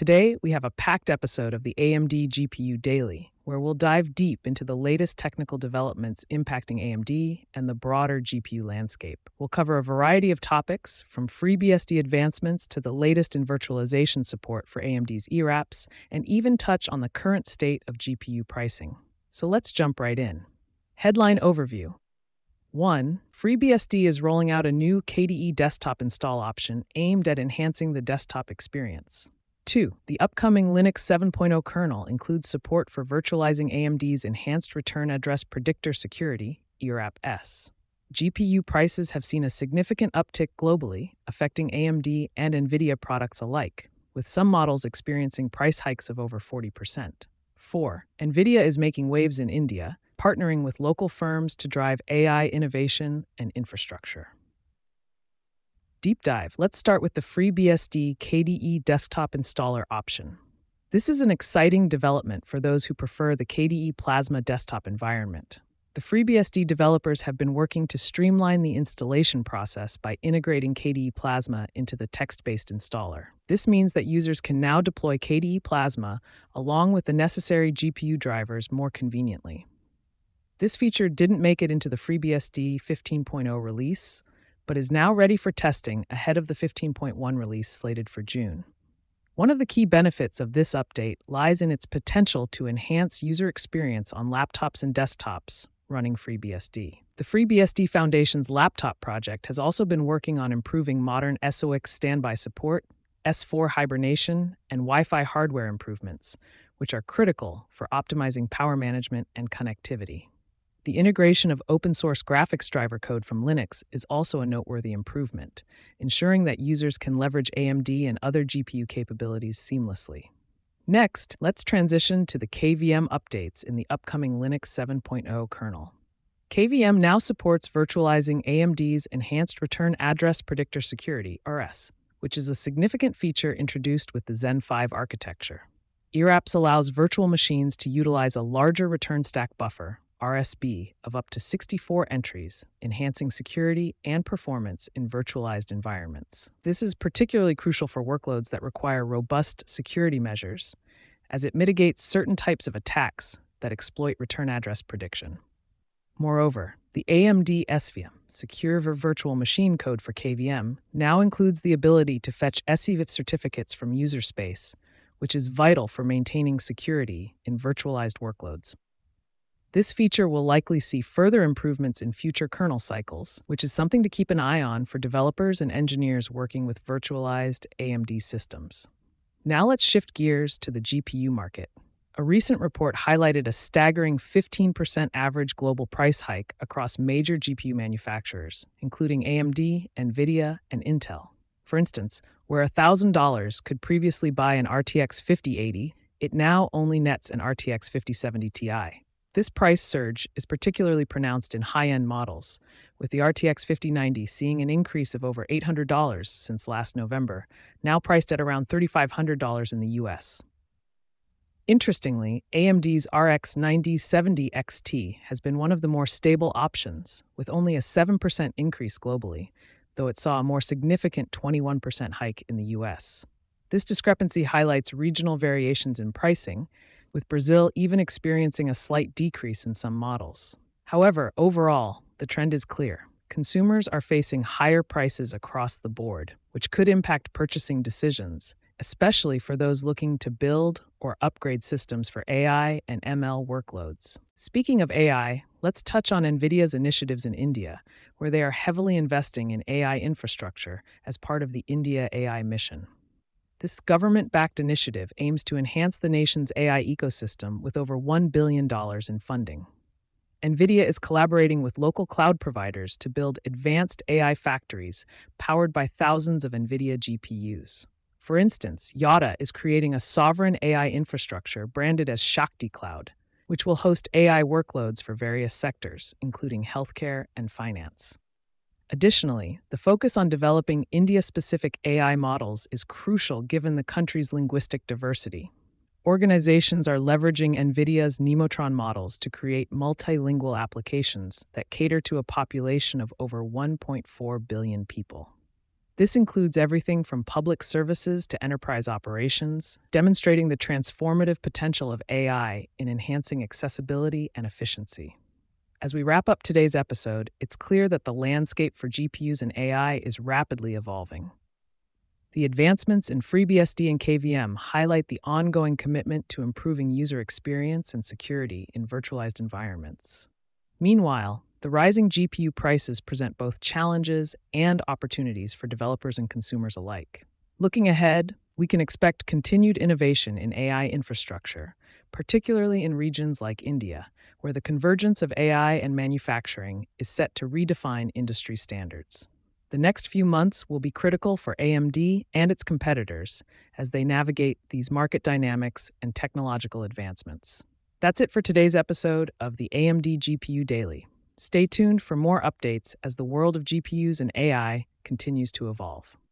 Today, we have a packed episode of the AMD GPU Daily, where we'll dive deep into the latest technical developments impacting AMD and the broader GPU landscape. We'll cover a variety of topics, from FreeBSD advancements to the latest in virtualization support for AMD's ERAPs, and even touch on the current state of GPU pricing. So let's jump right in. Headline overview. 1. FreeBSD is rolling out a new KDE desktop install option aimed at enhancing the desktop experience. 2. The upcoming Linux 7.0 kernel includes support for virtualizing AMD's Enhanced Return Address Predictor Security, ERAP-S. GPU prices have seen a significant uptick globally, affecting AMD and NVIDIA products alike, with some models experiencing price hikes of over 40%. 4. NVIDIA is making waves in India, partnering with local firms to drive AI innovation and infrastructure. Deep dive. Let's start with the FreeBSD KDE desktop installer option. This is an exciting development for those who prefer the KDE Plasma desktop environment. The FreeBSD developers have been working to streamline the installation process by integrating KDE Plasma into the text-based installer. This means that users can now deploy KDE Plasma along with the necessary GPU drivers more conveniently. This feature didn't make it into the FreeBSD 15.0 release, but is now ready for testing ahead of the 15.1 release slated for June. One of the key benefits of this update lies in its potential to enhance user experience on laptops and desktops running FreeBSD. The FreeBSD Foundation's laptop project has also been working on improving modern SOX standby support, S4 hibernation, and Wi-Fi hardware improvements, which are critical for optimizing power management and connectivity. The integration of open-source graphics driver code from Linux is also a noteworthy improvement, ensuring that users can leverage AMD and other GPU capabilities seamlessly. Next, let's transition to the KVM updates in the upcoming Linux 7.0 kernel. KVM now supports virtualizing AMD's Enhanced Return Address Predictor Security, RS, which is a significant feature introduced with the Zen 5 architecture. ERAPS allows virtual machines to utilize a larger return stack buffer, RSB, of up to 64 entries, enhancing security and performance in virtualized environments. This is particularly crucial for workloads that require robust security measures, as it mitigates certain types of attacks that exploit return address prediction. Moreover, the AMD SVM, Secure Virtual Machine code for KVM, now includes the ability to fetch SEVIF certificates from user space, which is vital for maintaining security in virtualized workloads. This feature will likely see further improvements in future kernel cycles, which is something to keep an eye on for developers and engineers working with virtualized AMD systems. Now let's shift gears to the GPU market. A recent report highlighted a staggering 15% average global price hike across major GPU manufacturers, including AMD, NVIDIA, and Intel. For instance, where $1,000 could previously buy an RTX 5080, it now only nets an RTX 5070 Ti. This price surge is particularly pronounced in high-end models, with the RTX 5090 seeing an increase of over $800 since last November, now priced at around $3,500 in the US. Interestingly, AMD's RX 9070 XT has been one of the more stable options, with only a 7% increase globally, though it saw a more significant 21% hike in the US. This discrepancy highlights regional variations in pricing, with Brazil even experiencing a slight decrease in some models. However, overall, the trend is clear. Consumers are facing higher prices across the board, which could impact purchasing decisions, especially for those looking to build or upgrade systems for AI and ML workloads. Speaking of AI, let's touch on NVIDIA's initiatives in India, where they are heavily investing in AI infrastructure as part of the India AI mission. This government-backed initiative aims to enhance the nation's AI ecosystem with over $1 billion in funding. NVIDIA is collaborating with local cloud providers to build advanced AI factories powered by thousands of NVIDIA GPUs. For instance, Yotta is creating a sovereign AI infrastructure branded as Shakti Cloud, which will host AI workloads for various sectors, including healthcare and finance. Additionally, the focus on developing India-specific AI models is crucial given the country's linguistic diversity. Organizations are leveraging NVIDIA's Nemotron models to create multilingual applications that cater to a population of over 1.4 billion people. This includes everything from public services to enterprise operations, demonstrating the transformative potential of AI in enhancing accessibility and efficiency. As we wrap up today's episode, it's clear that the landscape for GPUs and AI is rapidly evolving. The advancements in FreeBSD and KVM highlight the ongoing commitment to improving user experience and security in virtualized environments. Meanwhile, the rising GPU prices present both challenges and opportunities for developers and consumers alike. Looking ahead, we can expect continued innovation in AI infrastructure, particularly in regions like India, where the convergence of AI and manufacturing is set to redefine industry standards. The next few months will be critical for AMD and its competitors as they navigate these market dynamics and technological advancements. That's it for today's episode of the AMD GPU Daily. Stay tuned for more updates as the world of GPUs and AI continues to evolve.